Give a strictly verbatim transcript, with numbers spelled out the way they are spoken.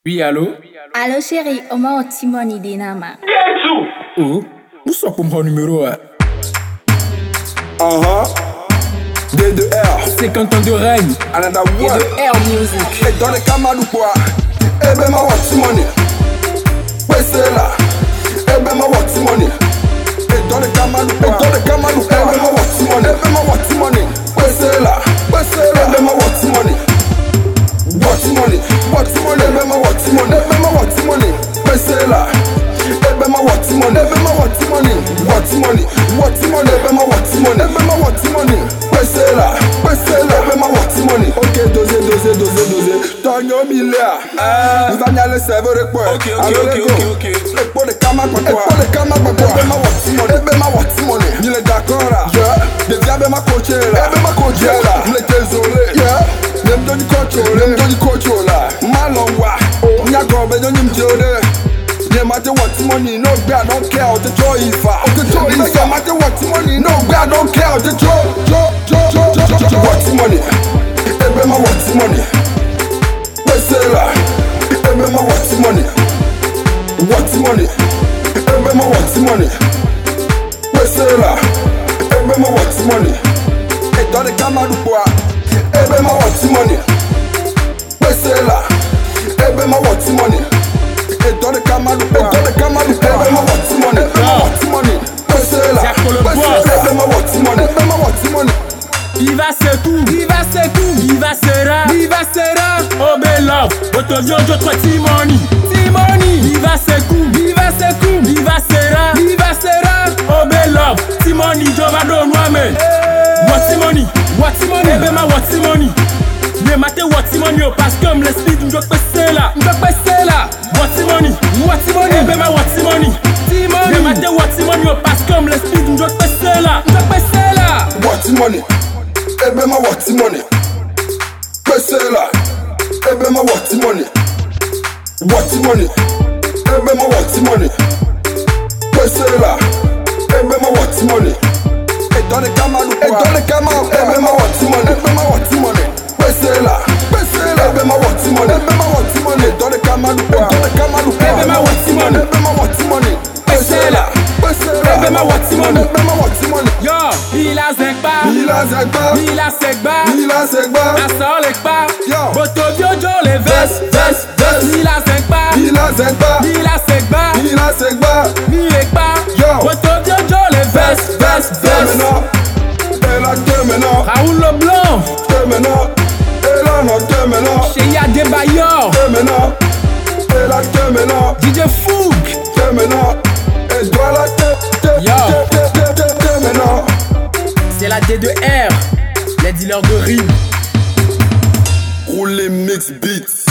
Oui, allô? Allô chérie, oma o Timoni dinama. Oh, où sont pour mon numéro? Uh-huh. D deux R. cinquante ans de règne. Another D one. deux R Music. Et dans les camarades quoi? Eh ben ma what money. Ouais c'est là. Eh ben ma what money. Et dans les camarades quoi? Et dans les camarades quoi? Eh ben ma what money. Eh ben ma what money. Ouais c'est là. Ouais c'est là. Eh ben ma what money. What money. What money. Eh ben ma what money. Eh ben ma what money. Ouais c'est là. Eh ben ma what money. Eh ben ma what money. What money. What money. Eh ben ma what money. Eh ben ma what money. Ouais c'est là. Ouais c'est là. Eh ben ma what money. Ok dosé dosé dosé dosé. Tonyo Milia. Nous allons aller servir le quoi? Ok ok ok ok ok. Les pots de camarades quoi? Les pots de camarades quoi? Eh ben ma what money. Eh ben ma what money. Il est d'accord là. Yeah. Devient ben ma coach là. Eh ben ma coach là. Il est désolé. Yeah. Même dans du contrôle. Même dans du contrôle là. Malongwa. Nya gobe dans du mjode. No matter what money, no way I don't care. The joy is far. The joy is far. No matter what money, no way I don't care. The joy, joy, joy, joy, joy, joy. What money? Ebe ma what money? Wese la. Ebe ma what money? What money? Ebe ma what money? Wese la. Ebe ma what money? Et dans les camarades quoi? Ebe ma what money? Wese la. Ebe ma what money? Et dans les camarades quoi? Et dans les camarades quoi? Ebe ma what money? Ebe ma what money? Wese la. Ebe ma what money? Ebe ma what money? Viva Sekou, Viva Sekou, Viva Sera, Viva Sera, oh my love, Otovio Jotwa Timoni, Timoni, Viva Sekou, Viva Sekou, Viva Sera, Viva Sera, oh my love, Timoni, Jovado Nwame, what Timoni, what Timoni, ebe ma what Timoni, ne mate what Timoni, parce que me l'esprit d'une joke pesse là, une joke pesse là, what Timoni, what Timoni, ebe ma what Timoni, Timoni, ne mate what Timoni, parce que me l'esprit d'une joke pesse là, une joke pesse là, what money? Ebe ma what money? Pese la. Ebe ma what money? What money? Ebe ma what money? Pese la. Ebe ma what money? Et dans les camarades quoi? Et dans les camarades ebe ma what money? Ebe ma what money? Pese la. Pese la. Ebe ma what money? Ebe ma what money? Et dans les camarades quoi? Et dans les camarades quoi? ebe ma what money? Ebe ma what money? Pese la. Pese la. Ebe ma what money? Ebe ma what money? Yo, Ila Zegba, Ila Zegba, Ila Segba, Ila Zegba, Asor Lekba, Yo. Botovio Jole Ves, Ves, Ves, Ila Zegba, Ila Zegba, Ila Segba, Ila Zegba, Milekba, Yo. Botovio Jole Ves, Ves, Ves, Terminal, elle a terminal, Raoul Leblanc, terminal, elle a non terminal, Cheya Debayor, terminal, elle a terminal, D J Fouk, terminal, elle doit la Yo. terminal. c'est la D deux R, les dealers de rimes. Roule les mix beats.